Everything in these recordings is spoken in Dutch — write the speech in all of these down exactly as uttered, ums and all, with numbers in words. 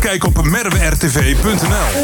Kijk op merwe r t v punt n l.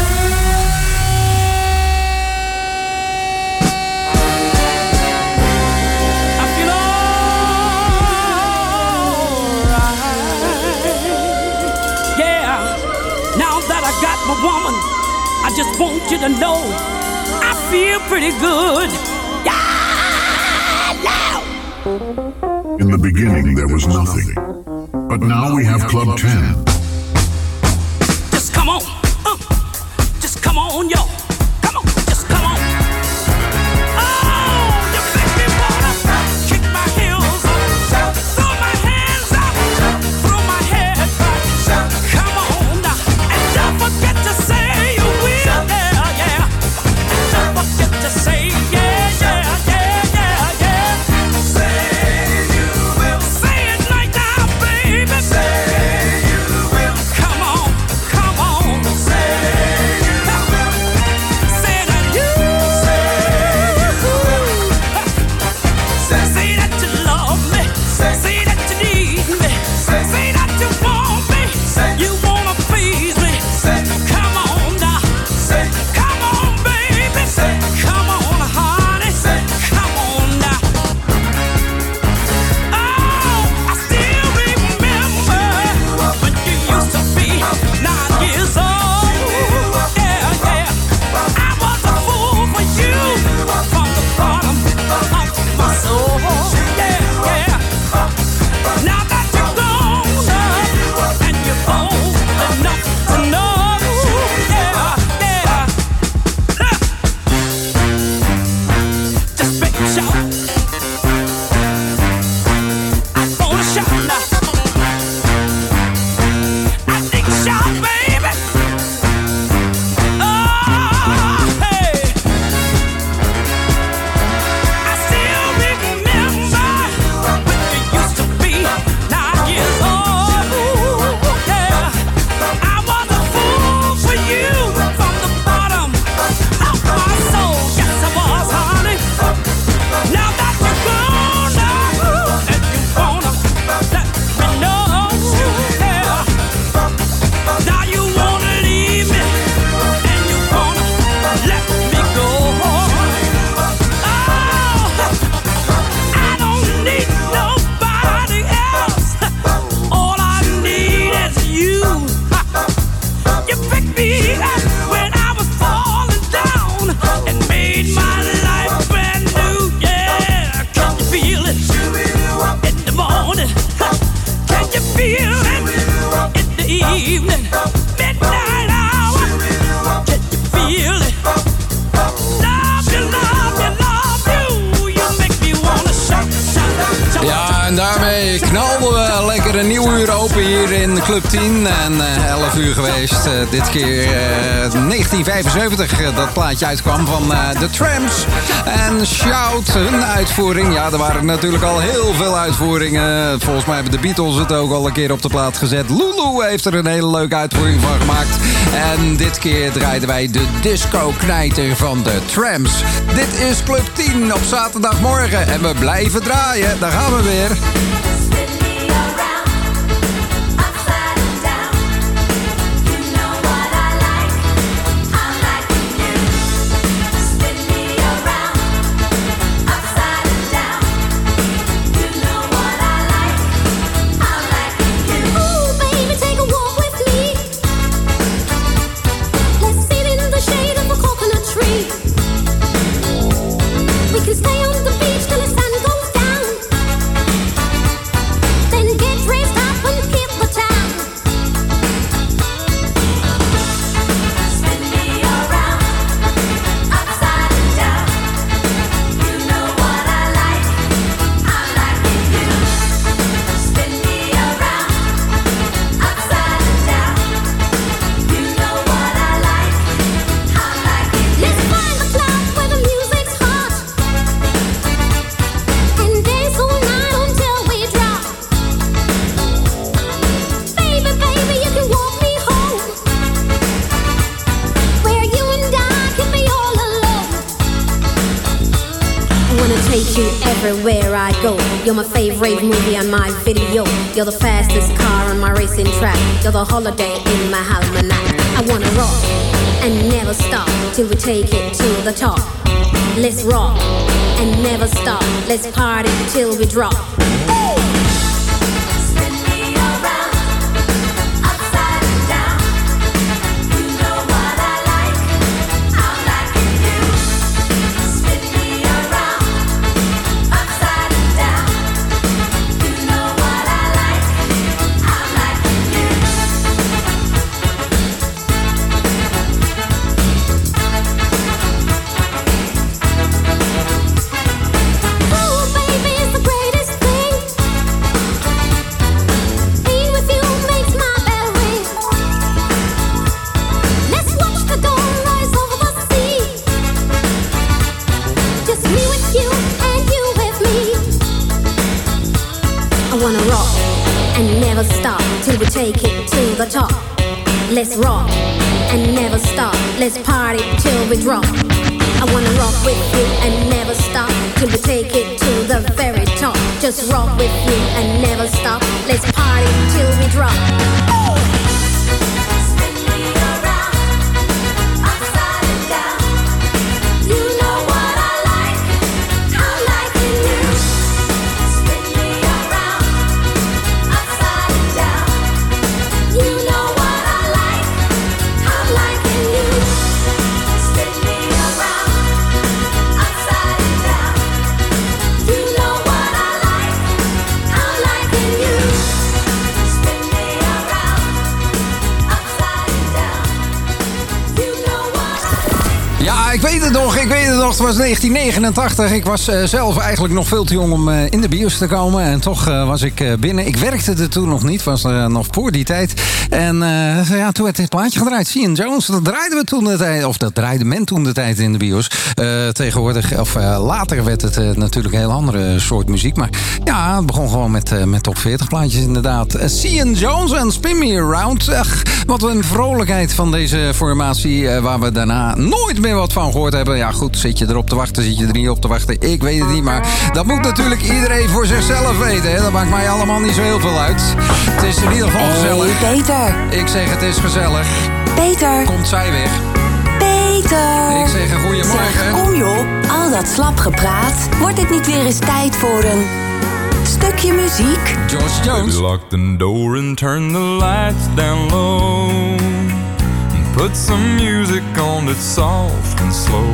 My woman, I just want you to know I feel pretty good. Yeah, now. In the beginning, there was nothing, but now we have Club ten. Just come on, uh, just come on, yo. Come on, just come on. Oh, you make me wanna kick my heels up, throw my hands up, throw my head back. Come on now, and don't forget to say you will, yeah, yeah. Don't forget to say yeah, yeah, yeah, yeah, yeah. Say you will. Say it like now, baby. Say you will. Come on, come on. Say you will. Say that you. Say you will. Say, say that you love me. Say, say that you need me. Say, say that you want me. Say you wanna please me. Say, come on now. Say, come on, baby. Say, come on, honey. Say, come on now. Oh, I still remember when you used to be nine years old. Yeah, yeah. I was a fool for you from the bottom of my soul. Yeah, yeah. Now that you're grown up and you're old enough to know, yeah, yeah. Just make a shout. I wanna shout now. I think shout, baby. Oh, hey. I still remember when you used to be nine years old. Yeah, I was a fool for you from the bottom of my soul. Yes, I was, honey. Now that you're grown up and you wanna let me know, yeah. Now you wanna leave me and you wanna let me go. Oh, I don't need nobody else. All I need is you. You picked me up when I was falling down and made my life brand new. Yeah, can you feel it in the morning? Can you feel it in the evening? Midnight hour. Can you feel it? Love you, love you, love you. You make me wanna shout, shout, shout. Ja, en daarmee knalden we lekker een nieuw uur open hier in Club tien. En uh, elf uur geweest. Uh, dit keer uh, negentien vijfenzeventig uh, dat plaatje uitkwam van uh, The Tramps. En Shout, hun uitvoering. Ja, er waren natuurlijk al heel veel uitvoeringen. Volgens mij hebben de Beatles het ook al een keer op de plaat gezet. Lulu heeft er een hele leuke uitvoering van gemaakt. En dit keer draaiden wij de disco-knijter van The Tramps. Dit is Club tien op zaterdagmorgen. En we blijven draaien. Daar gaan we weer. Everywhere I go, You're my favorite movie on my video. You're the fastest car on my racing track. You're the holiday in my almanac. I wanna rock and never stop till we take it to the top. Let's rock and never stop. Let's party till we drop. Take it to the top. Let's rock and never stop. Let's party till we drop. I wanna rock with you and never stop till we take it to the very top. Just rock with you and never stop. Let's party till we drop. Oh! Ik weet het nog, ik weet het nog. Het was negentien negenentachtig. Ik was uh, zelf eigenlijk nog veel te jong om uh, in de bios te komen. En toch uh, was ik uh, binnen. Ik werkte er toen nog niet. Was uh, nog voor die tijd. En uh, ja, toen werd dit plaatje gedraaid. Sean Jones, dat draaiden we toen de tijd. Of dat draaide men toen de tijd in de bios. Uh, tegenwoordig, of uh, later werd het uh, natuurlijk een heel andere soort muziek. Maar ja, het begon gewoon met, uh, met top veertig plaatjes inderdaad. Uh, Sean Jones en Spin Me Around. Ach, wat een vrolijkheid van deze formatie. Uh, waar we daarna nooit meer wat van gehoord hebben. Ja goed, zit je erop te wachten, zit je er niet op te wachten. Ik weet het niet, maar dat moet natuurlijk iedereen voor zichzelf weten. Hè? Dat maakt mij allemaal niet zo heel veel uit. Het is in ieder geval hey, gezellig. Peter. Ik zeg het is gezellig. Peter. Komt zij weg. Peter. Ik zeg een goeiemorgen. Zeg, kom joh, al dat slap gepraat. Wordt dit niet weer eens tijd voor een stukje muziek? George Jones. Baby, lock the door and turn the lights down low. Put some music on that's soft and slow.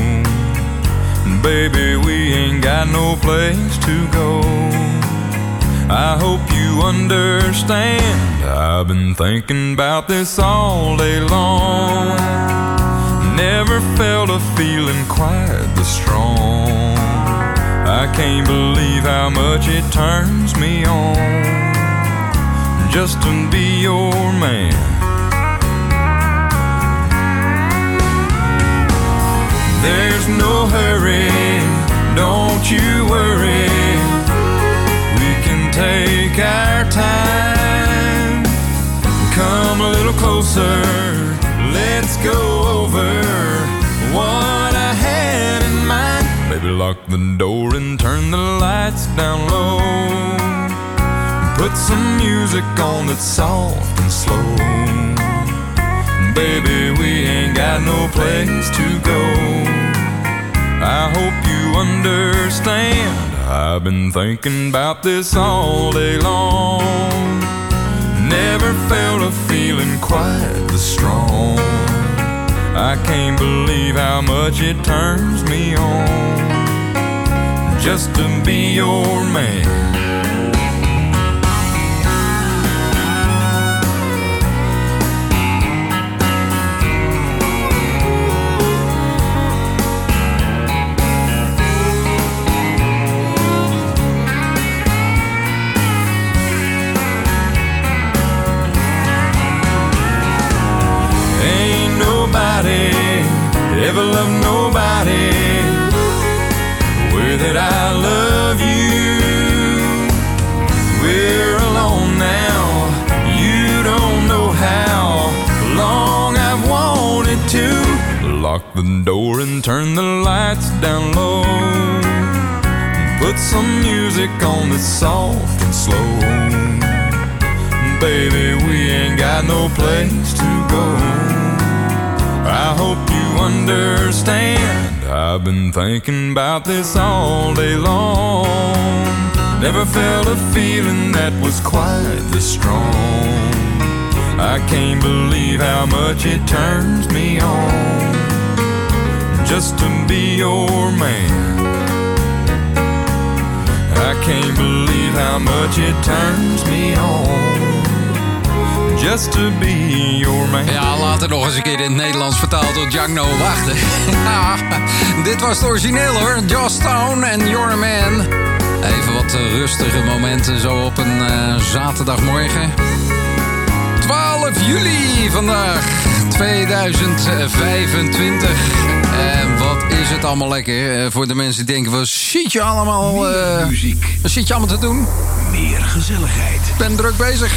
Baby, we ain't got no place to go. I hope you understand. I've been thinking about this all day long. Never felt a feeling quite this strong. I can't believe how much it turns me on just to be your man. There's no hurry, don't you worry. We can take our time. Come a little closer, let's go over what I had in mind. Baby, lock the door and turn the lights down low. Put some music on that's soft and slow. Baby, we ain't got no place to go. I hope you understand. I've been thinking about this all day long. Never felt a feeling quite this strong. I can't believe how much it turns me on just to be your man. Ever love nobody the way that I love you. We're alone now, you don't know how long I've wanted to. Lock the door and turn the lights down low. Put some music on that's soft and slow. Baby, we ain't got no place to go. I hope you understand. I've been thinking about this all day long. Never felt a feeling that was quite this strong. I can't believe how much it turns me on just to be your man. I can't believe how much it turns me on just to be your man. Ja, later nog eens een keer in het Nederlands vertaald door Django. Wacht. Ja, dit was het origineel hoor. Joss Stone en You're a Man. Even wat rustige momenten zo op een uh, zaterdagmorgen. twaalf juli vandaag, tweeduizend vijfentwintig. En wat is het allemaal lekker. Uh, voor de mensen die denken, wat zit je allemaal... Uh, muziek. Wat zit je allemaal te doen? Meer gezelligheid. Ik ben druk bezig.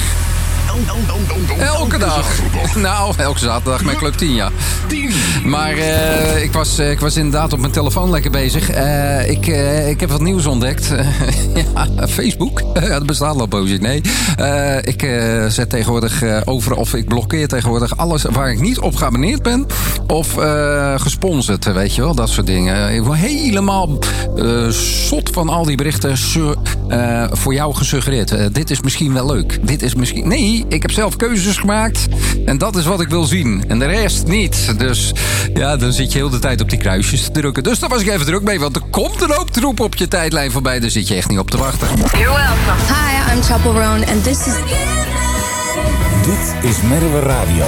Elke dag. Nou, elke zaterdag met Club tien, ja. Maar uh, ik, was, uh, ik was inderdaad op mijn telefoon lekker bezig. Uh, ik, uh, ik heb wat nieuws ontdekt. Ja, Facebook. Ja, dat bestaat al poosje. Nee. Uh, ik uh, zet tegenwoordig uh, over, of ik blokkeer tegenwoordig alles waar ik niet op geabonneerd ben. Of uh, gesponsord, weet je wel. Dat soort dingen. Ik word helemaal uh, zot van al die berichten uh, voor jou gesuggereerd. Uh, dit is misschien wel leuk. Dit is misschien... Nee, ik heb zelf keuzes gemaakt. En dat is wat ik wil zien. En de rest niet. Dus ja, dan zit je heel de tijd op die kruisjes te drukken. Dus daar was ik even druk mee. Want er komt een hoop troep op je tijdlijn voorbij. Daar zit je echt niet op te wachten. You're welcome. Hi, I'm Chappell Roan. And this is... Dit is Merwe Radio.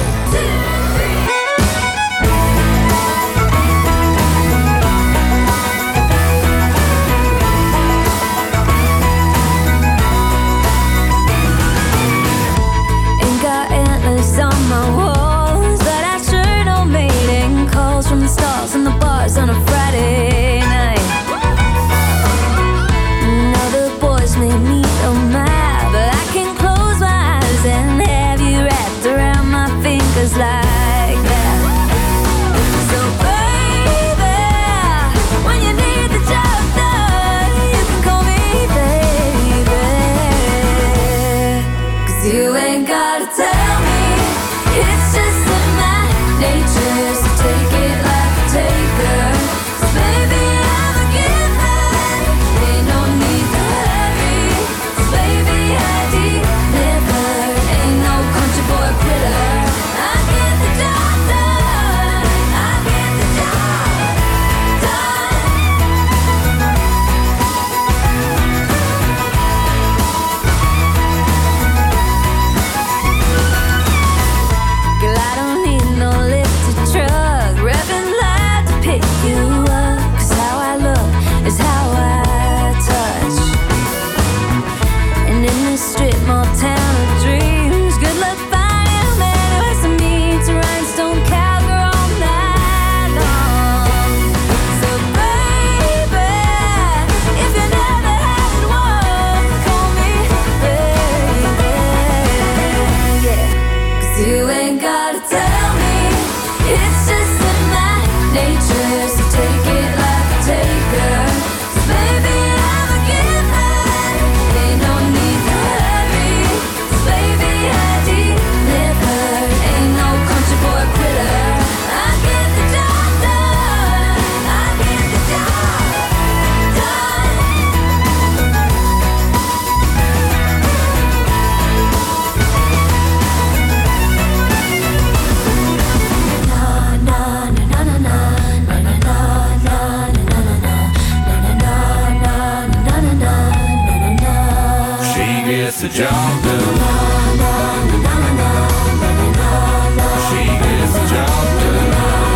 On the bars on a Friday night. Now the boys may meet on my, but I can close my eyes and have you wrapped around my fingers like that. So baby, when you need the job done, you can call me baby. 'Cause you ain't gotta tell me, it's just in my nature, so take it like taker. So baby, I'm a giver. Ain't no need to hurry. So baby, I deliver. Ain't no country boy quitter. I get the job done. I get the job done. Girl, I don't need no lifted truck. Revving pick you up, 'cause how I look is how I touch. And in this strip mall town of dreams, good luck finding a man who has to meet a rhinestone cowgirl all night long. So baby, if you never had one, call me baby, yeah. 'Cause you ain't gotta tell me, it's just in my nature, so take it like a taker. So baby, I'm a giver. Ain't no need to hurry. So baby, I deliver. Ain't no country boy quitter. I get the job done. I get the job done. Na na na na na. Gets the job done. She gets the job done.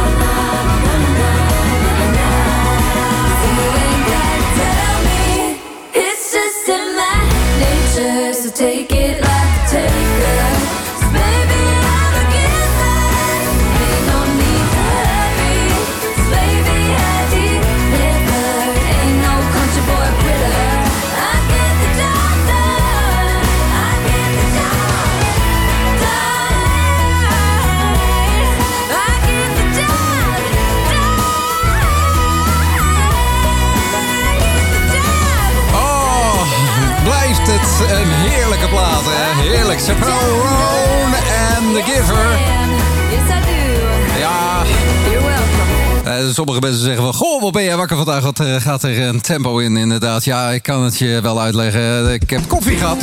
You ain't gotta tell me, it's just in my nature, so take it like a taker. So baby, I'm a giver. Ain't no need to hurry. So baby, I deliver. Ain't no country boy quitter. I get the job done. I get Yes, I do. Ja. You're welcome. Uh, sommige mensen zeggen van, goh, wat ben jij wakker vandaag? Wat uh, gaat er een tempo in, inderdaad. Ja, ik kan het je wel uitleggen. Ik heb koffie gehad.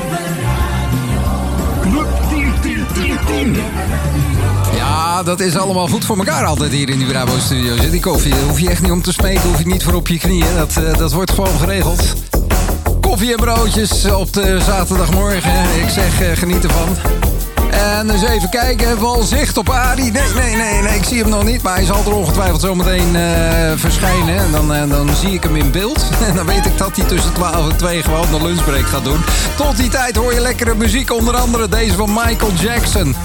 Ja, dat is allemaal goed voor elkaar altijd hier in die Bravo Studios. Die koffie, daar hoef je echt niet om te smeken, hoef je niet voor op je knieën. Dat, uh, dat wordt gewoon geregeld. Koffie en broodjes op de zaterdagmorgen. Ik zeg, uh, geniet ervan. En eens even kijken, hebben we al zicht op Arie? Nee, nee, nee, nee, ik zie hem nog niet. Maar hij zal er ongetwijfeld zometeen uh, verschijnen. En dan, uh, dan zie ik hem in beeld. En dan weet ik dat hij tussen twaalf en twee gewoon de lunchbreak gaat doen. Tot die tijd hoor je lekkere muziek. Onder andere deze van Michael Jackson.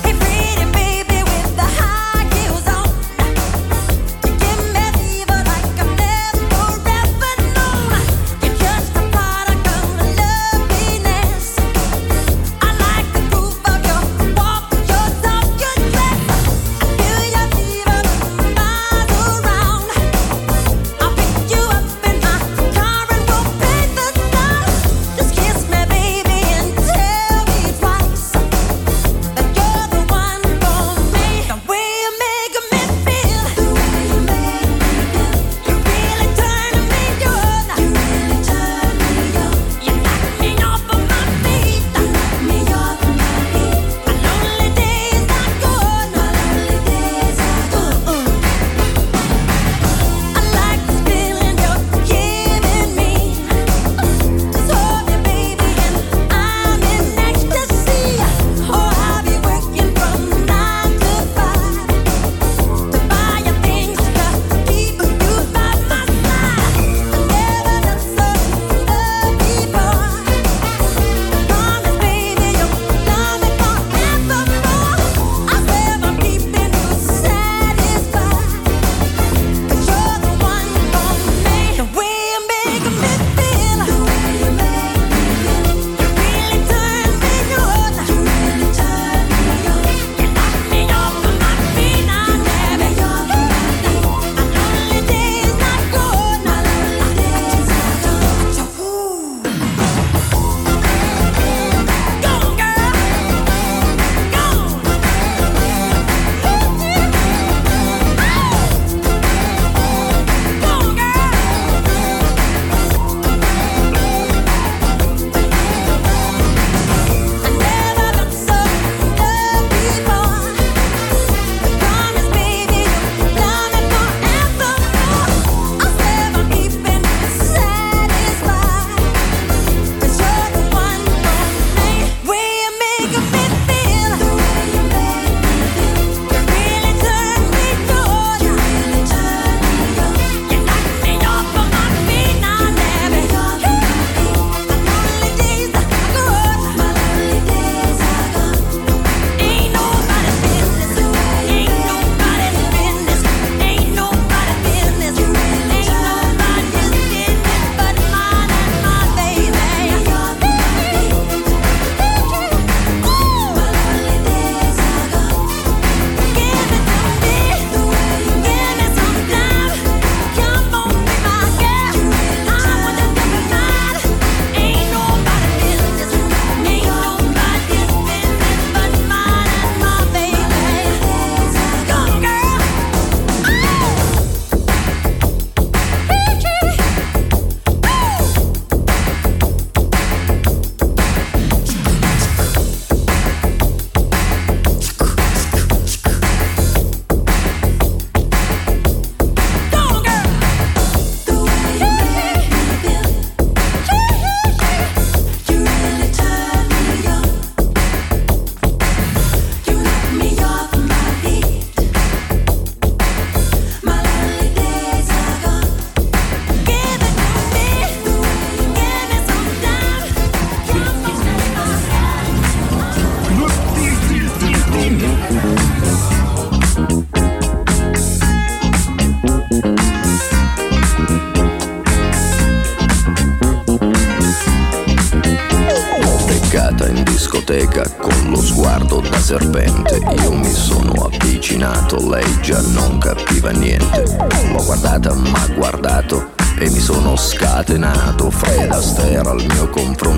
discoteca con lo sguardo da serpente. Io mi sono avvicinato, lei già non capiva niente. L'ho guardata, m'ha guardato e mi sono scatenato. Fred Astaire al mio confronto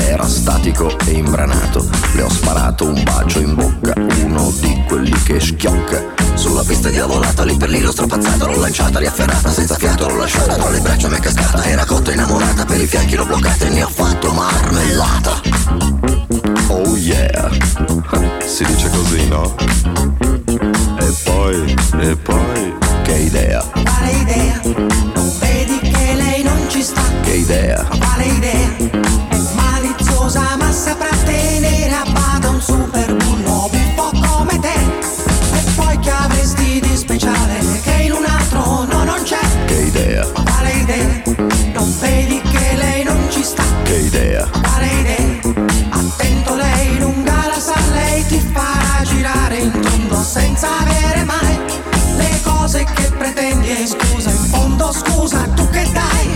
era statico e imbranato. Le ho sparato un bacio in bocca, uno di quelli che schiocca. Sulla pista diavolata, lì per lì l'ho strapazzata, l'ho lanciata, riafferrata, senza fiato l'ho lasciata, tra le braccia m'è cascata, era cotta innamorata, per i fianchi l'ho bloccata e ne ho fatto marmellata. Oh yeah, si dice così, no? E poi, e poi, che idea? Quale idea? Non vedi che lei non ci sta? Che idea? Quale idea? È maliziosa ma saprà tenere a bada un super bullo un po' come te. E poi che avresti di speciale che in un altro no non c'è? Che idea? Quale idea? Non vedi che lei non ci sta? Che idea? Quale idea? Attento, lei lunga la sa, lei ti farà girare in tondo senza avere mai le cose che pretendi. E scusa, in fondo scusa, tu che dai?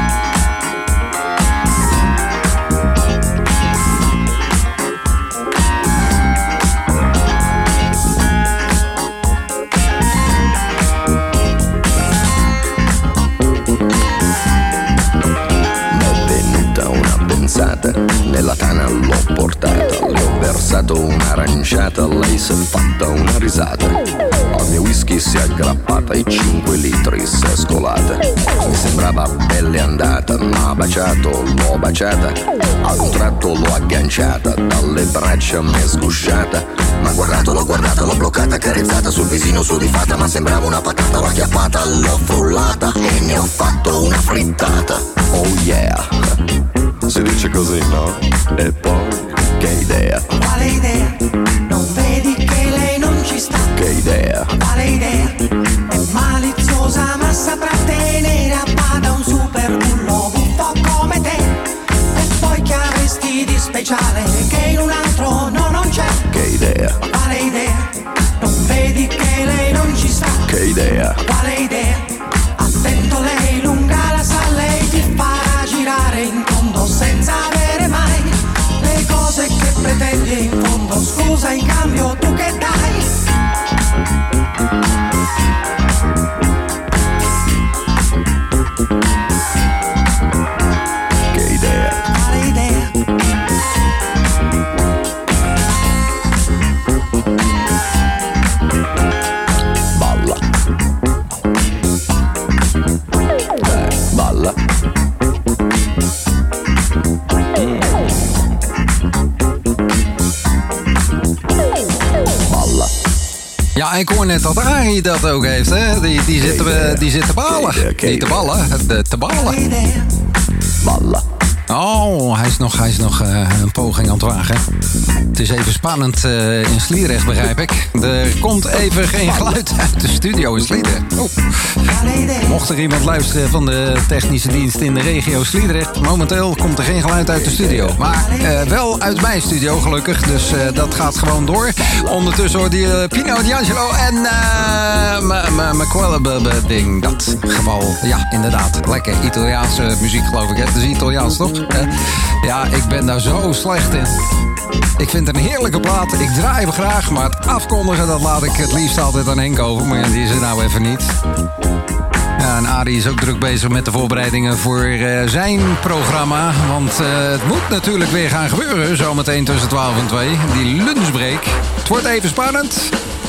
Nella tana l'ho portata, le ho versato un'aranciata, lei si è fatta una risata. Al mio whisky si è aggrappata e cinque litri si è scolata. Mi sembrava belle andata, ma baciato, l'ho baciata. Ad un tratto l'ho agganciata, dalle braccia m'è sgusciata. Ma guardato, l'ho guardata, l'ho bloccata, carezzata sul visino su di fatta. Ma sembrava una patata, l'ho acchiappata, l'ho frullata e ne ho fatto una frittata. Oh yeah, si dice così, no? E poi, che idea? Quale idea? Non vedi che lei non ci sta? Che idea? Quale idea? È maliziosa ma saprà tenere a bada un super bullo un po' come te. E poi che avresti di speciale che in un altro no non c'è? Che idea? Quale idea? Non vedi che lei non ci sta? Che idea? Quale idea? Attento, lei lunga la sa, lei ti farà girare in tondo senza avere mai le cose che pretendi. In fondo scusa, in cambio tu che dai? Che idea? Quale idea? Balla. Eh, balla. Ja, ik hoor net dat Arie dat ook heeft, hè? Die, die, zit, te, die zit te ballen. Niet te ballen, de, te ballen. Balla. Oh, hij is nog, hij is nog uh, een poging aan het wagen. Het is even spannend uh, in Sliedrecht, begrijp ik. Er komt even geen geluid uit de studio in Sliedrecht. Oh. Mocht er iemand luisteren van de technische dienst in de regio Sliedrecht... momenteel komt er geen geluid uit de studio. Maar uh, wel uit mijn studio, gelukkig. Dus uh, dat gaat gewoon door. Ondertussen hoorde je Pino D'Angelo en uh, McQuellab ding. Dat geval, ja, inderdaad. Lekker Italiaanse muziek, geloof ik. Het is Italiaans, toch? Uh, ja, ik ben daar zo slecht in. Ik vind het een heerlijke plaat. Ik draai hem graag, maar het afkondigen... dat laat ik het liefst altijd aan Henk over. Maar ja, die is er nou even niet. Ja, en Arie is ook druk bezig met de voorbereidingen voor uh, zijn programma. Want uh, het moet natuurlijk weer gaan gebeuren. Zometeen tussen twaalf en twee. Die lunchbreak. Het wordt even spannend.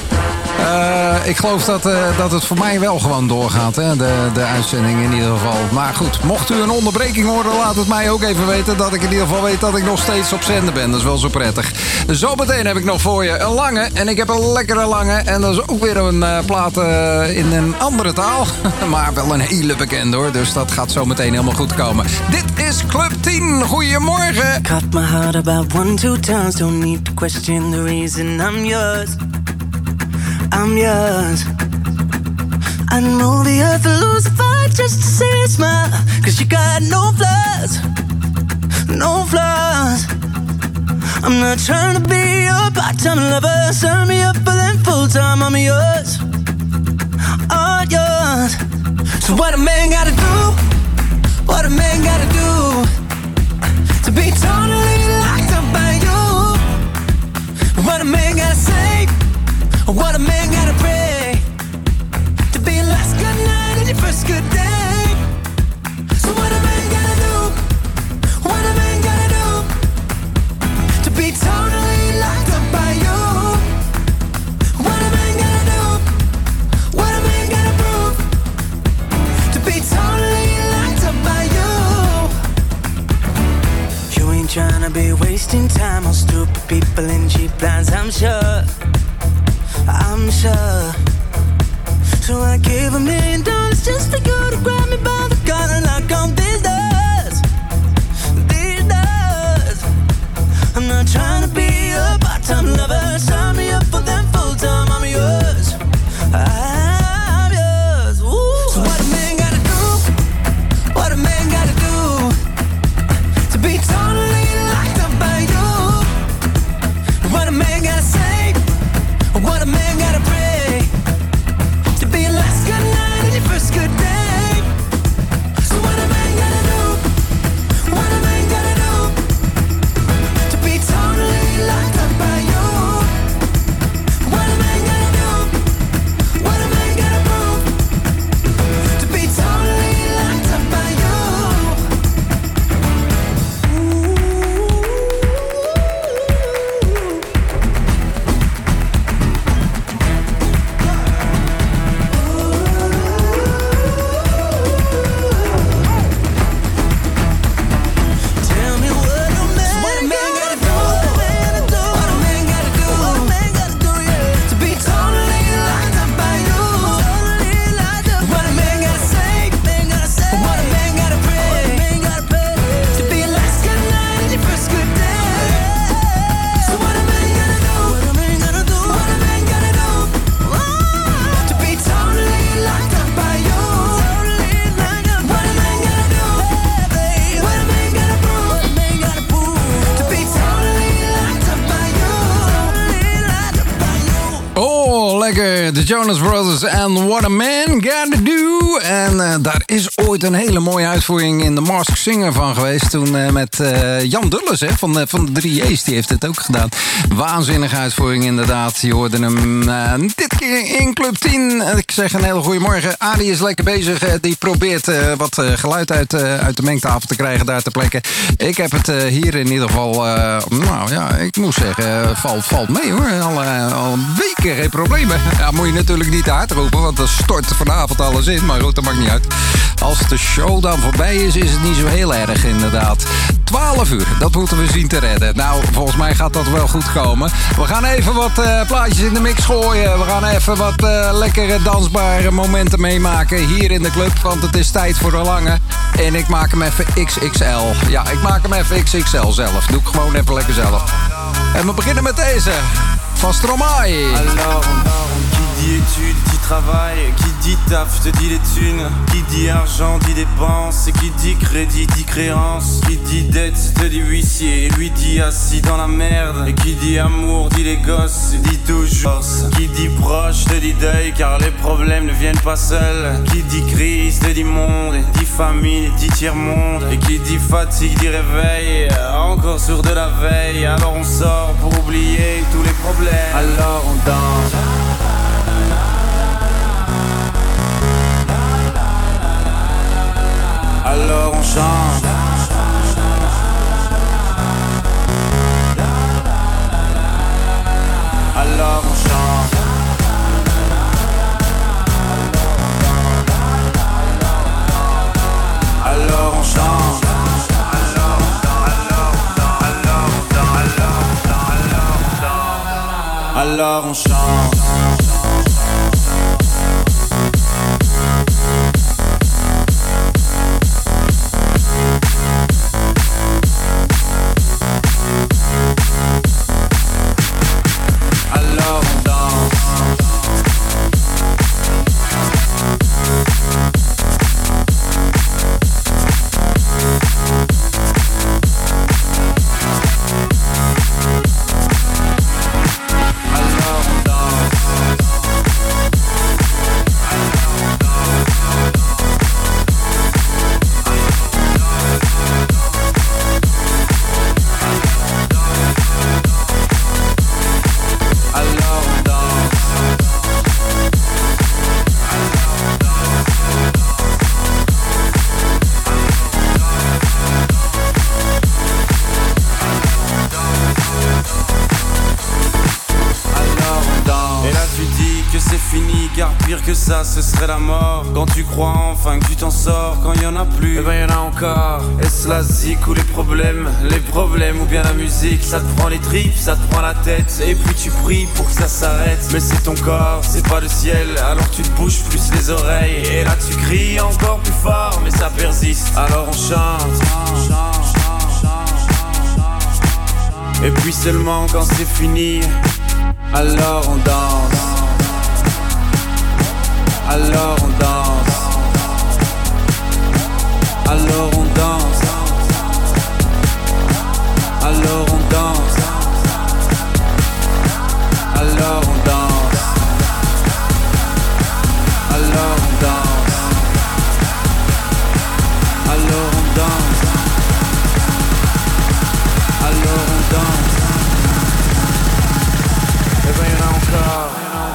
Uh, ik geloof dat, uh, dat het voor mij wel gewoon doorgaat, hè? De, de uitzending in ieder geval. Maar goed, mocht u een onderbreking horen, laat het mij ook even weten... dat ik in ieder geval weet dat ik nog steeds op zender ben. Dat is wel zo prettig. Zometeen heb ik nog voor je een lange. En ik heb een lekkere lange. En dat is ook weer een uh, plaat uh, in een andere taal. Maar wel een hele bekende, hoor. Dus dat gaat zometeen helemaal goed komen. Dit is Club tien. Goedemorgen. Cut my heart about one, two times. Don't need to question the reason I'm yours. I'm yours. I'd move the earth and lose the fight just to see you smile. Cause you got no flaws, no flaws. I'm not trying to be your part-time lover. Sign me up for them full-time. I'm yours, all yours. So what a man gotta do, what a man gotta do to be totally locked up by you. What a man gotta say, what a man gotta pray to be your last good night and your first good day. So what a man gotta do, what a man gotta do tryna be wasting time on stupid people in cheap plans. I'm sure, I'm sure. So I gave a million dollars just for you to grab me by the collar and knock on these doors, these doors. I'm not trying to be a part-time lover. Sign me up for them full-time. I'm yours, I'm yours. Ooh. So what a man gotta do? What a man gotta do to be totally locked up by you? What a man gotta say? What a man gotta pray to be your last good night and your first good day? So what a man gotta do? What a man gotta do to be totally locked up by you? What a man gotta do? What a man gotta prove to be totally locked up by you? Tell me what a man, what a man gotta do, what a man gotta do, what a man gotta do, yeah, to be totally locked up by you. Totally locked up. What a man gotta say, man gotta say, what a man gotta pray, man gotta pray to be your last good night and your first good day. So what a man gotta do, what a man gotta do, what a man gotta do, oh, to be totally locked up by you. Totally locked up. What a man gotta do, baby, what a man gotta prove, what a man gotta prove to be totally locked up by you. Totally locked up by you. Oh, lekker. De Jonas Brothers en What a Man Gotta Do. En uh, daar is ooit een hele mooie uitvoering in The Masked Singer van geweest. Toen uh, met uh, Jan Dulles hè, van, de, van de drie A's. Die heeft het ook gedaan. Waanzinnige uitvoering inderdaad. Je hoorde hem uh, dit keer in Club tien. Ik zeg een hele goede morgen. Adi is lekker bezig. Uh, die probeert uh, wat uh, geluid uit, uh, uit de mengtafel te krijgen daar ter plekke. Ik heb het uh, hier in ieder geval... Uh, nou ja, ik moet zeggen, uh, valt, valt mee hoor. Al, uh, al weken geen problemen. Ja, moet je natuurlijk niet te hard roepen, want dan stort vanavond alles in. Maar goed, dat maakt niet uit. Als de show dan voorbij is, is het niet zo heel erg inderdaad. twaalf uur, dat moeten we zien te redden. Nou, volgens mij gaat dat wel goed komen. We gaan even wat uh, plaatjes in de mix gooien. We gaan even wat uh, lekkere dansbare momenten meemaken hier in de club. Want het is tijd voor de lange. En ik maak hem even X X L. Ja, ik maak hem even X X L zelf. Doe ik gewoon even lekker zelf. En we beginnen met deze. Van Stromae. Alors, qui dit études, dit travail, qui dit taf, te dit les thunes, qui dit argent, dit dépenses, et qui dit crédit, dit créance, qui dit dette, te dit huissier, et lui dit assis dans la merde, et qui dit amour, dit les gosses, dit toujours, qui dit proche, te dit deuil, car les problèmes ne viennent pas seuls, qui dit crise, te dit monde, et dit famille, dit tiers-monde, et qui dit fatigue, dit réveil, encore sourd de la veille, alors on sort pour oublier tous les problèmes. Alors on danse. Alors on chante. Alors on chante. Alors on chante. Alors on chante. Alors on danse. Alors on danse. que c'est fini, car pire que ça, ce serait la mort. Quand tu crois enfin que tu t'en sors, quand y en a plus, eh ben y en a encore. Est-ce la zik ou les problèmes, les problèmes ou bien la musique? Ça te prend les tripes, ça te prend la tête, et puis tu pries pour que ça s'arrête. Mais c'est ton corps, c'est pas le ciel, alors tu te bouges plus les oreilles. Et là tu cries encore plus fort, mais ça persiste, alors on chante. Et puis seulement quand c'est fini, alors on danse. Alors on danse. Alors on danse. Alors on danse. Alors on danse. Alors on danse. Alors on danse. Alors on danse. Et ben y'en a encore.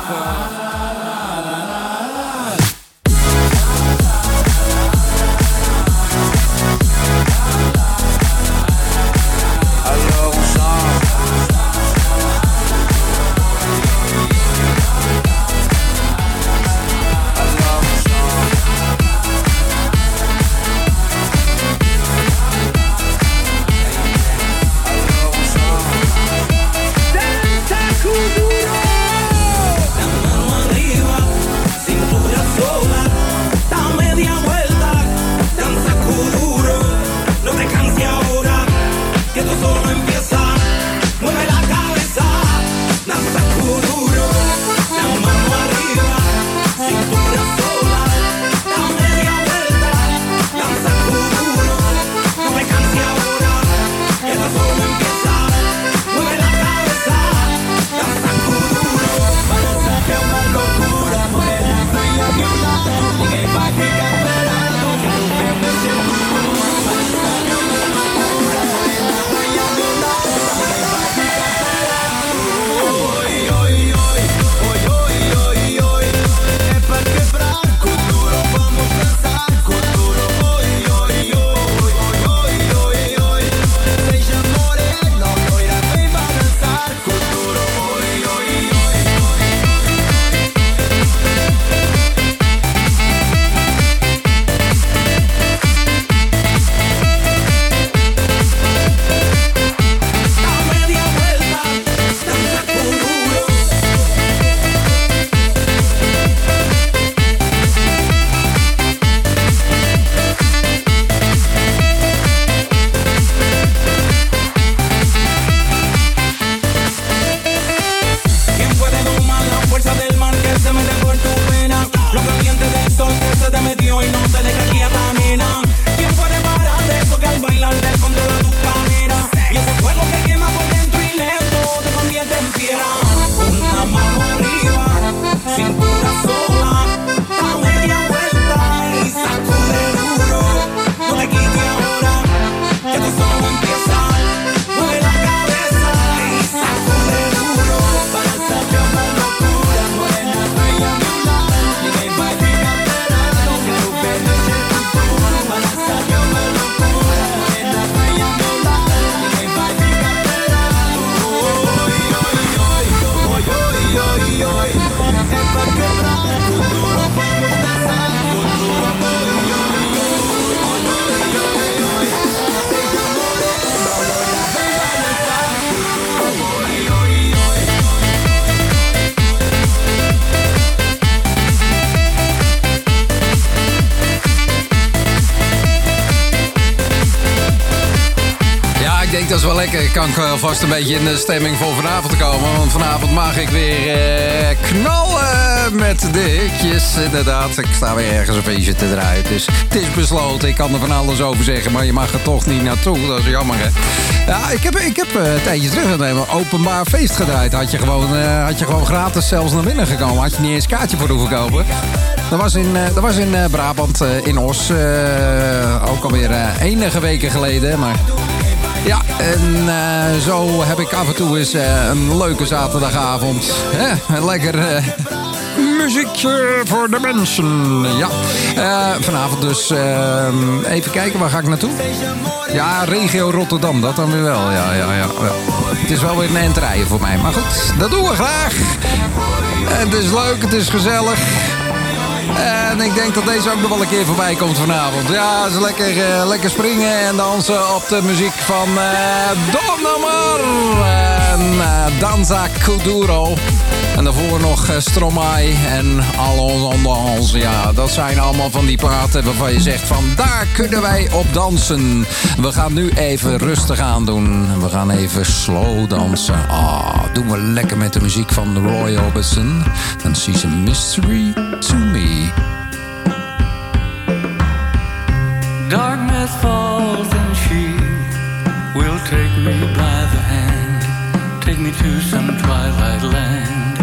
Dat is wel lekker. Kan ik alvast een beetje in de stemming voor vanavond komen. Want vanavond mag ik weer eh, knallen met de hitjes. Inderdaad, ik sta weer ergens een feestje te draaien. Dus het is besloten. Ik kan er van alles over zeggen. Maar je mag er toch niet naartoe. Dat is jammer, hè. Ja, ik heb, ik heb uh, een tijdje terug een openbaar feest gedraaid. Had je, gewoon, uh, had je gewoon gratis zelfs naar binnen gekomen. Had je niet eens een kaartje voor hoeven kopen. Dat was in, uh, dat was in uh, Brabant, uh, in Os. Uh, ook alweer uh, enige weken geleden. Maar ja, en uh, zo heb ik af en toe eens uh, een leuke zaterdagavond. Hè? Lekker uh, muziekje voor de mensen. Ja, uh, vanavond dus uh, even kijken, waar ga ik naartoe? Ja, regio Rotterdam, dat dan weer wel. Ja, ja, ja, ja. Het is wel weer een eind rijden voor mij, maar goed, dat doen we graag. Het is leuk, het is gezellig. En ik denk dat deze ook nog wel een keer voorbij komt vanavond. Ja, het is lekker, uh, lekker springen en dansen op de muziek van uh, Don Omar en uh, Danza Kuduro. En daarvoor nog uh, Stromae en Allons Andans. Ja, dat zijn allemaal van die platen waarvan je zegt van daar kunnen wij op dansen. We gaan nu even rustig aan doen. We gaan even slow dansen. Ah, doen we lekker met de muziek van Roy Orbison. Dan She's a Mystery to Me. Darkness falls and she will take me by the hand, take me to some twilight land,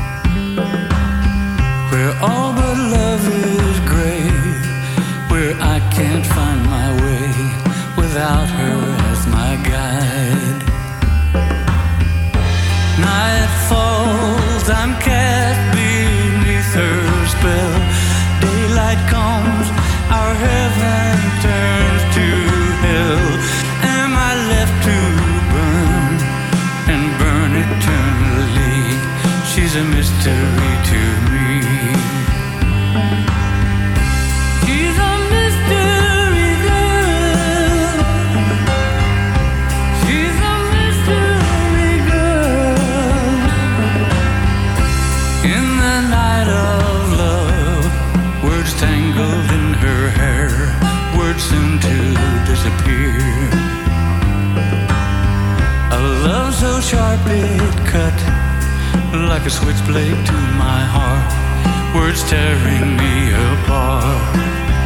where all but love is gray, where I can't find my way without her as my guide. Night falls, I'm cast beneath her spell. Daylight comes, our heaven turns to hell. Am I left to burn and burn eternally? She's a mystery to me. She's a mystery girl. She's a mystery girl. In the night of love, words tangled in her hair, words soon to disappear. A love so sharp it cut like a switchblade to my heart, words tearing me apart.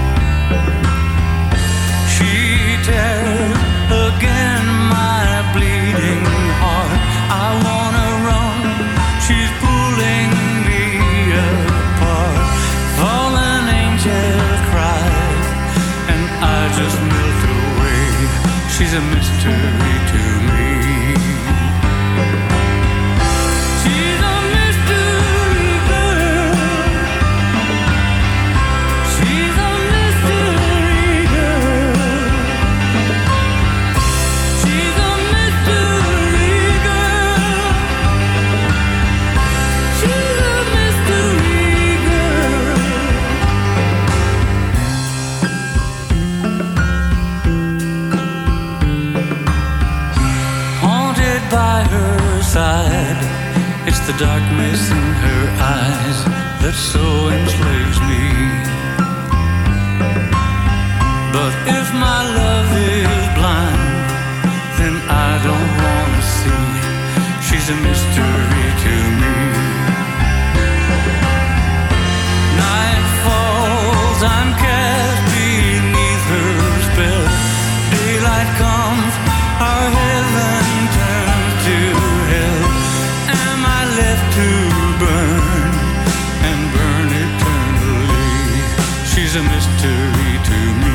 She tears again my bleeding heart. I wanna run, she's pulling me apart. Fallen angels cry, and I just melt away. She's a mystery to me. She's a mystery girl. She's a mystery girl. She's a mystery girl. She's a mystery girl. Haunted by her side, it's the darkness in her eyes that so enslaves me. But if my love is blind, then I don't wanna see. She's a mystery to me. Night falls, I'm cast beneath her spell. Daylight comes, our heaven turns to hell. Am I left to burn and burn eternally? She's a mystery to me.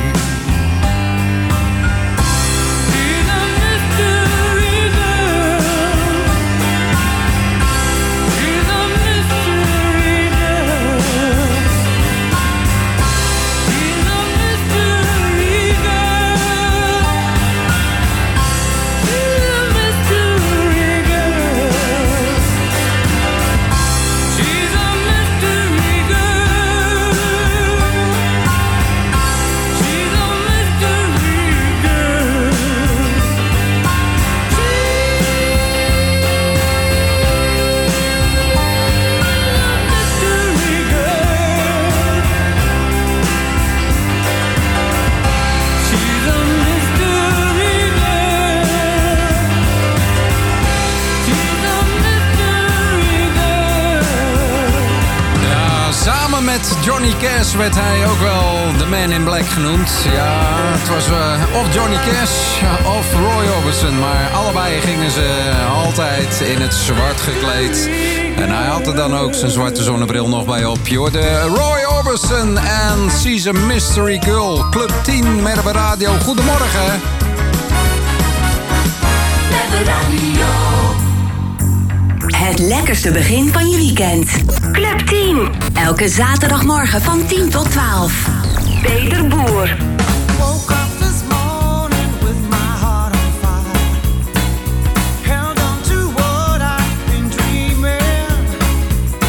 She's a mystery girl. She's a mystery girl. She's a mystery girl. She's a mystery girl. She's a mystery girl. She's a mystery Ja, samen met Johnny Cash werd hij ook wel de Man in Black genoemd. Ja, het was uh, of Johnny Cash of Roy Orbison. Maar allebei gingen ze altijd in het zwart gekleed. En hij had er dan ook zijn zwarte zonnebril nog bij op. Je hoorde Roy Orbison en She's a Mystery Girl. Club tien, Merwe Radio. Goedemorgen. Merwe Radio. Het lekkerste begin van je weekend. Club tien. Elke zaterdagmorgen van tien tot twaalf. Peter Boer. Held on to what I've been dreaming.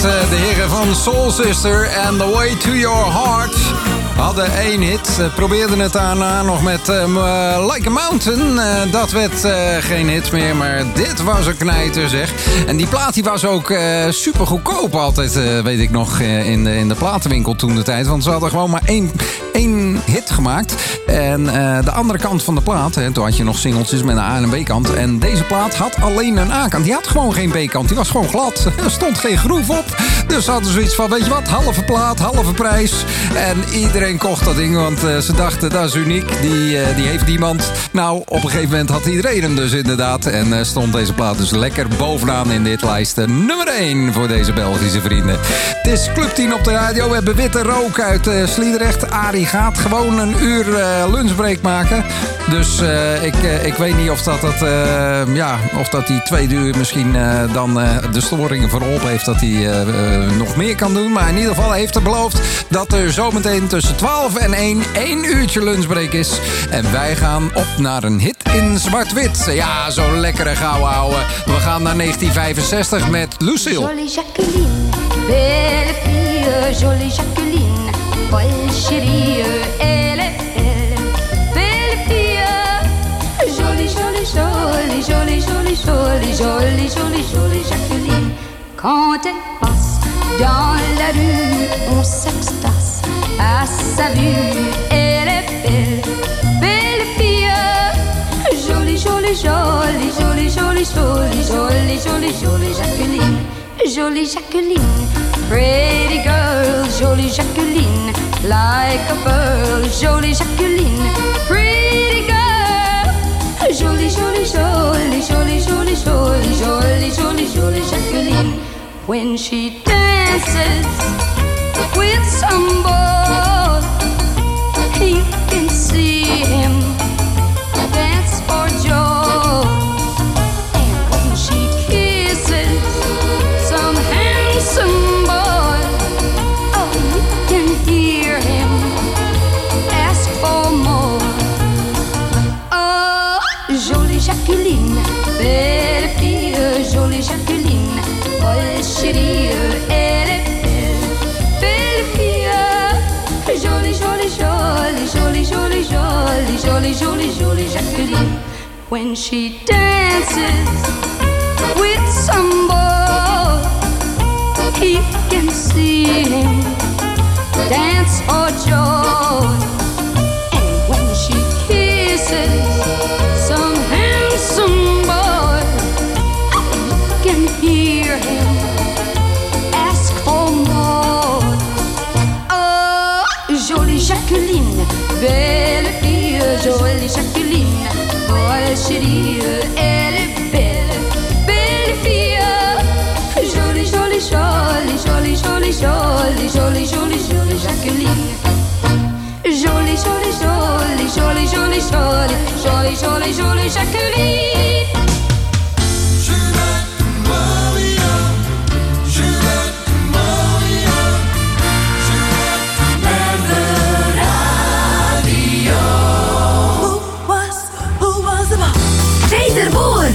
De heren van Soul Sister en The Way to Your Heart hadden één hit. Probeerden het daarna nog met uh, Like a Mountain. Uh, dat werd uh, geen hit meer, maar dit was een knijter, zeg. En die plaat die was ook uh, super goedkoop altijd, uh, weet ik nog, uh, in, de, in de platenwinkel toen de tijd. Want ze hadden gewoon maar één, één hit gemaakt. En uh, de andere kant van de plaat, hè, toen had je nog singeltjes met een A- en een B-kant. En deze plaat had alleen een A-kant. Die had gewoon geen B-kant. Die was gewoon glad. Er stond geen groef op. Dus hadden ze zoiets van, weet je wat, halve plaat, halve prijs. En iedereen kocht dat ding, want uh, ze dachten, dat is uniek. Die, uh, die heeft niemand. Nou, op een gegeven moment had iedereen hem dus inderdaad. En uh, stond deze plaat dus lekker bovenaan in dit lijst. Nummer één voor deze Belgische vrienden. Het is Club tien op de radio. We hebben witte rook uit uh, Sliedrecht. Arie gaat gewoon een uur uh, lunchbreak maken. Dus uh, ik, uh, ik weet niet of dat, dat, uh, ja, of dat die twee uur misschien uh, dan uh, de storingen voorop heeft. Dat hij uh, uh, nog meer kan doen. Maar in ieder geval heeft hij beloofd dat er zometeen tussen twaalf en één één uurtje lunchbreak is. En wij gaan op naar een hit in zwart-wit. Ja, zo'n lekkere gouden ouwe. We gaan naar negentien vijfenzestig met Lucille. Jolie Jacqueline, belle fille, jolie Jacqueline, Paul chérie, elle est belle, belle fille, jolie, jolie, jolie, jolie, jolie, jolie, jolie, jolie, jolie Jacqueline. Quand elle passe dans la rue, on s'extase à sa vue, elle est belle, belle fille, jolie, jolie, jolie, jolie, jolie, jolie, jolie, jolie, jolie Jacqueline. Jolie Jacqueline, pretty girl, jolie Jacqueline, like a pearl, jolie Jacqueline, pretty girl, jolie, jolie, jolie, jolie, jolie, jolie, jolie, jolie, jolie Jacqueline. When she dances with some boy, you can see him dance for joy, and when she kisses some handsome boy, oh, you can hear him ask for more. Oh, jolie Jacqueline, belle fille, jolie Jacqueline, Paul chérie, elle est belle, belle fille, jolie, jolie, jolie, jolie, jolie, jolie, jolie, jolie, jolie Jacqueline. When she dances with some boy, he can see him dance for joy, and when she kisses some handsome boy, you can hear him ask for more. Oh, jolie Jacqueline, belle fille, jolie Jacqueline, Paul chérie, elle est belle, belle fille, jolie, jolie, jolie, jolie, jolie, jolie, jolie, jolie, jolie Jacqueline. Jolie, jolie, jolie, jolie, jolie, jolie, jolie, jolie, jolie Jacqueline. Peter Boer.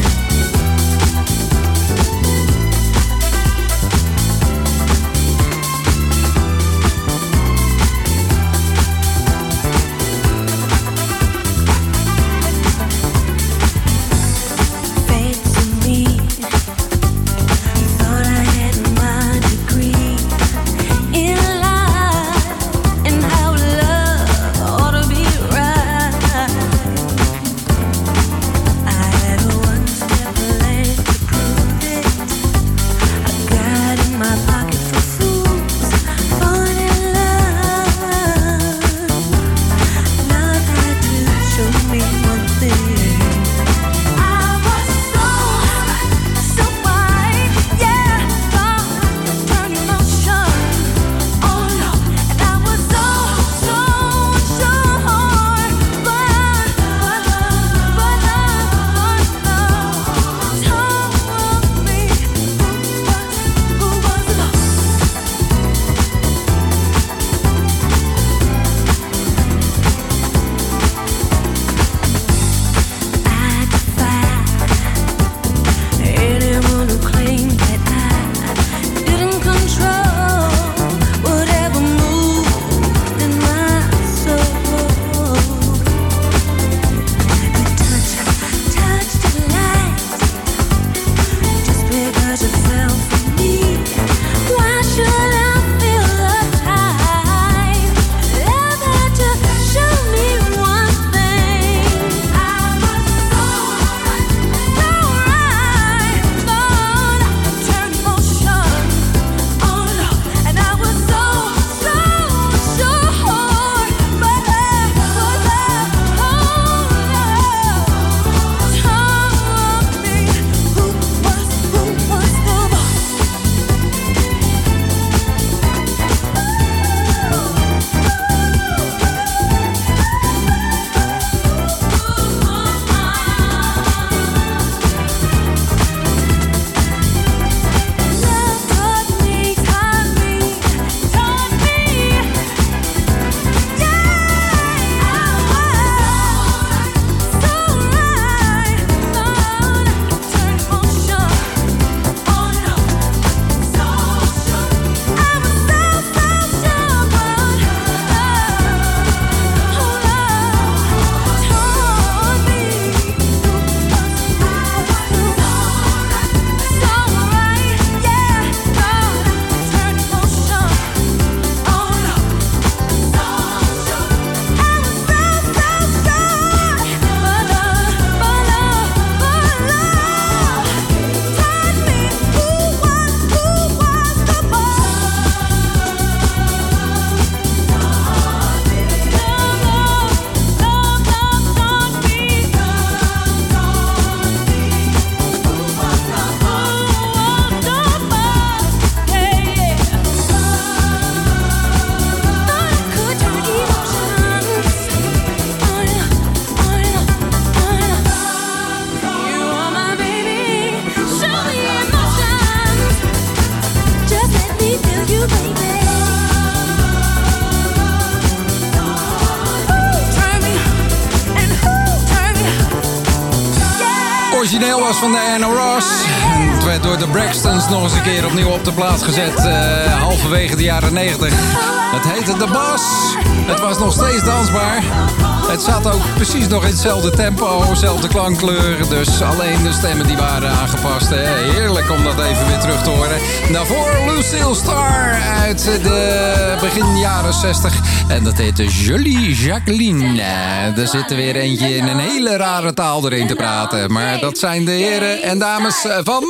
origineel was van Diana Ross. En het werd door de Braxtons nog eens een keer opnieuw op de plaats gezet. Uh, halverwege de jaren negentig. Het heette The Boss. Het was nog steeds dansbaar. Het zat ook precies nog in hetzelfde tempo, dezelfde klankkleur. Dus alleen de stemmen die waren aangepast. Hè. Heerlijk om dat even weer terug te horen. Daarvoor Lucille Starr uit de begin jaren zestig. En dat heette Jolie Jacqueline. Er zit er weer eentje in een hele rare taal erin te praten. Maar dat zijn de heren en dames van...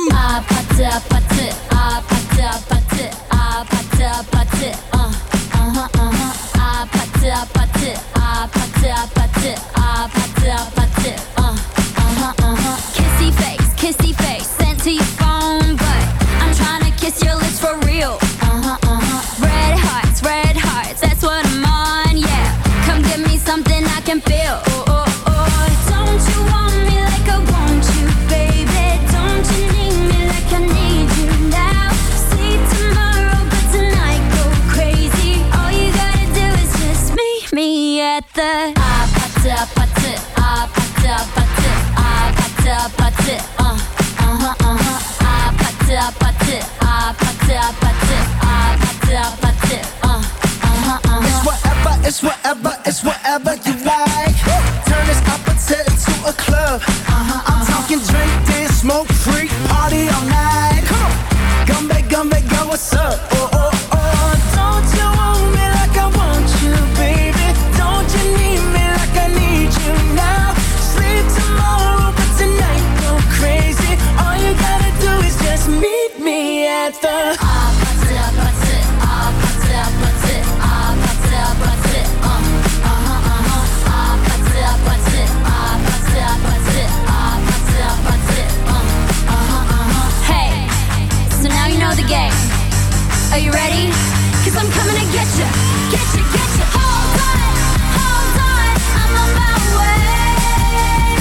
Kissy face, kissy face, sent to your phone, but I'm trying to kiss your lips for real. Uh-huh, uh-huh. Red hearts, red hearts, that's what I'm on, yeah. Come give me something I can feel. Oh, oh, oh. Don't you want me like I want you, baby? Don't you need me like I need you now? See tomorrow, but tonight go crazy. All you gotta do is just meet me at the ah, pata, pata, ah, pata, pata, ah, pata, pata, uh, uh-huh, uh-huh, ah, pata, pata, ah, pata, pata, ah, pata, pata, uh, uh-huh, uh-huh. It's whatever, it's whatever, it's whatever you like. Turn this opposite into a club. Uh-huh, I'm talking drink, dance, smoke, freak, party all night. Come on, Gumbe, Gumbe, girl, what's up? Oh, oh, oh, don't you want me like I want you, baby? Don't you need me like I need you now? Sleep tomorrow, but tonight go crazy. All you gotta do is just meet me at the ah, pata, pata, ah, pata, pata, ah, pata, pata, uh, uh-huh, uh-huh, ah, pata, pata, ah, pata, pata, ah, pata, pata, uh, uh-huh, uh-huh. Hey, so now you know the game. Are you ready? Cause I'm coming to get you, get you, get you. Hold on, hold on, I'm on my way.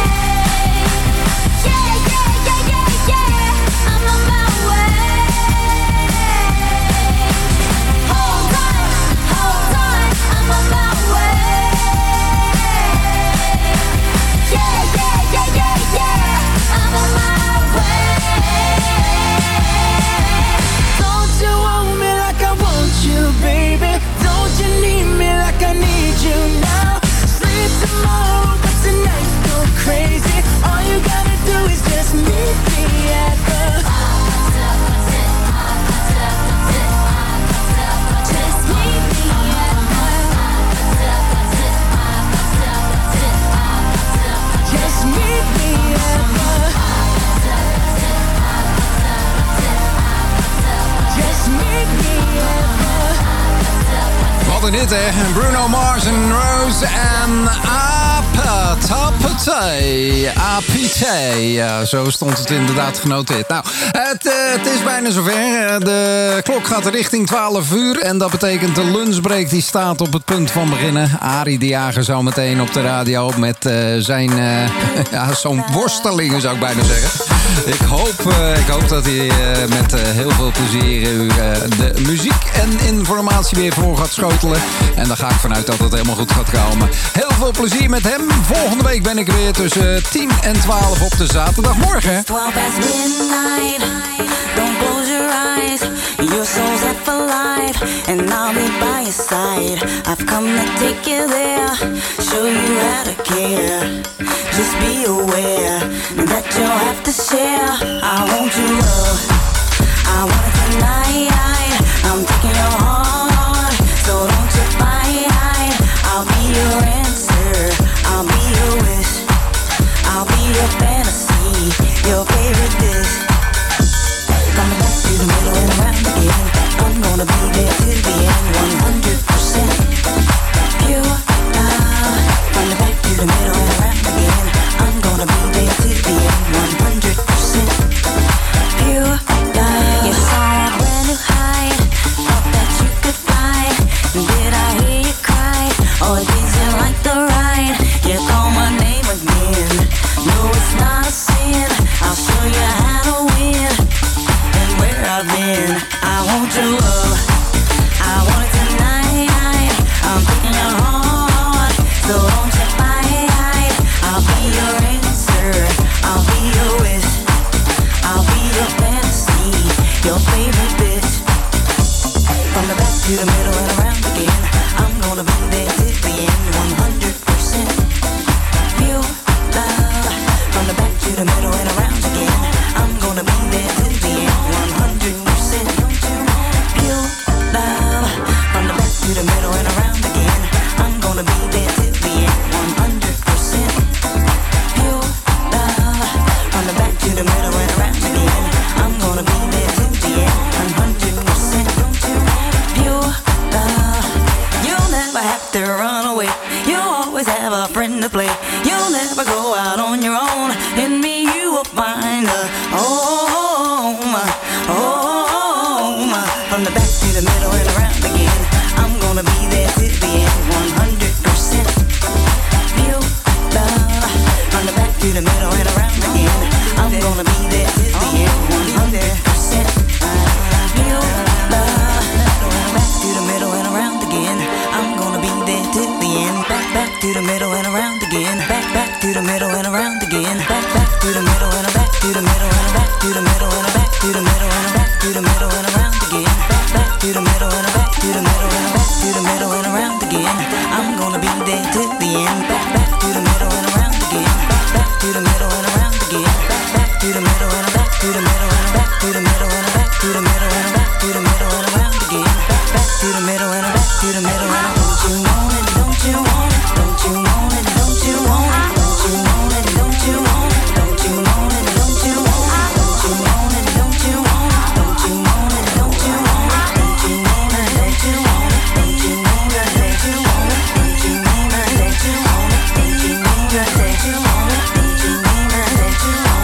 Yeah, yeah, yeah, yeah, yeah, I'm on my way. Hold on, hold on, I'm on my way. Yeah, yeah, yeah, yeah, yeah, I'm on my way. Don't you want me like I want you, baby? Don't you need me like I need you now? Sleep tomorrow, but tonight go crazy. All you gotta do is just meet me at the Just meet me at Just meet me at the Just meet me at the Wat een hit, hè? Bruno Mars en Rose en Apatapate. Apite. Ja, zo stond het inderdaad genoteerd. Nou, het, uh, het is bijna zover. De klok gaat richting twaalf uur. En dat betekent de lunchbreak die staat op het punt van beginnen. Arie de Jager zo meteen op de radio met uh, zijn uh, ja, zo'n worstelingen, zou ik bijna zeggen. Ik hoop, uh, ik hoop dat hij uh, met uh, heel veel plezier u uh, de muziek en informatie weer voor gaat schotelen. En daar ga ik vanuit dat het helemaal goed gaat komen. Heel veel plezier met hem. Volgende week ben ik weer tussen tien en twaalf op de zaterdagmorgen. twelve past midnight, don't close your eyes. Your soul's set for life, and I'll be by your side. I've come to take you there, show you how to care. Just be aware that you'll have to share. I want your love, I want it tonight. I'm taking your heart, so don't you fight. I'll be your answer, I'll be your wish, I'll be your fantasy, your favorite dish. Coming back to the middle and around again. I'm gonna be there till the end, one hundred percent pure love. From the back to the middle and around again. I'm gonna be there till the end, one hundred percent pure love. You saw a brand new height, thought that you could fly. Did I hear you cry, or did you like the ride? You call my name again. No, it's not. middle and around again. I'm gonna be there till the end. one hundred percent pure love. From the back to the middle and around again. I'm gonna be there till the end. one hundred percent pure love. From the back to the middle and around again. I'm gonna be there till the end. one hundred percent pure love. You'll never have to run away. You'll always have a friend to play. You'll never go out on your own. In me you will find a home, home. From the back to the middle and around again. I'm gonna be there till the end. one hundred percent pure love. From the back to the middle and around again. I'm gonna be there till the end. one hundred percent pure love. Back to the middle and around again. I'm gonna be there till the end. Back, back to the middle and around again. Back, back to the middle and around again. Back, back to the middle and back to the middle and back to the middle and back to the middle and back to the middle and around again. Back, back to the middle and back to the middle and back to the middle and around again. I'm gonna be there till the end. Back, back to the middle and around again. Back, back to the middle and around again. Back, back to the middle and back to the middle and back to the middle and back to the middle and back to the middle and around again. Back, back to the middle and back to the middle and